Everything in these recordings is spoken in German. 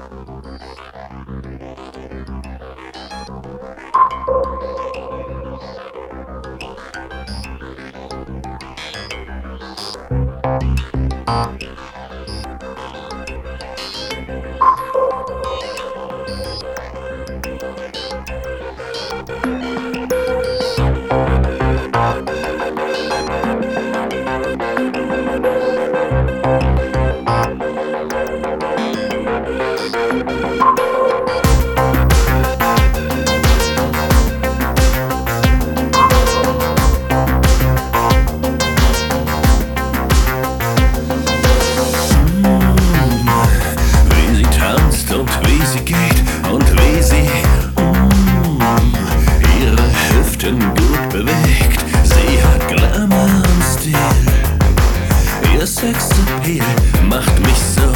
Gut bewegt, sie hat Glamour und Stil. Ihr Sexappeal macht mich so.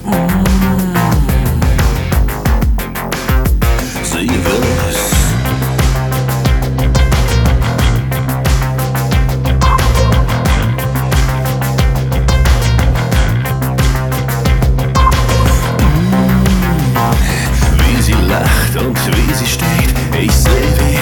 Sie will es. Wie sie lacht und wie sie steht, ich seh wie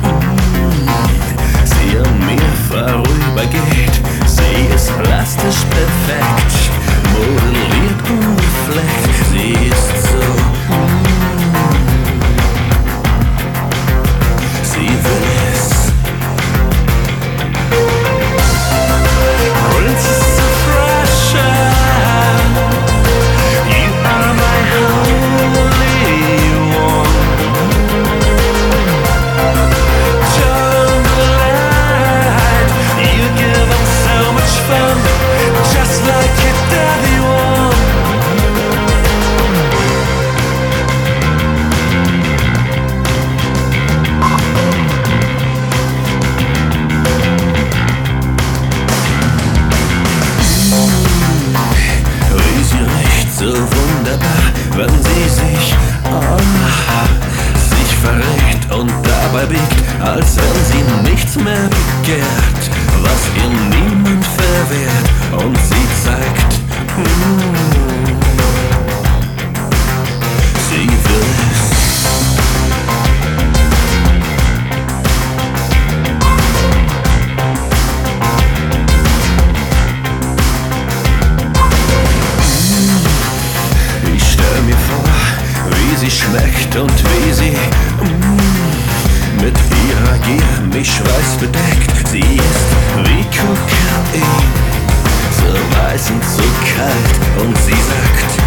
sie an mir vorübergeht. Sie ist plastisch perfekt, modelliert unbefleckt. Sie ist so. Sie will es. Princess of Russia, you are my holy one. Just like your daddy won. Wie sie riecht so wunderbar, wenn sie sich verrät und dabei biegt, als wenn sie nichts mehr begehrt, was ihr niemand verwehrt, und sie zeigt, sie will es. Ich stell mir vor, wie sie schmeckt und wie sie mit ihrer Gier mich schweißbedeckt. Sie ist wie Kokain, so weiß und so kalt, und sie sagt,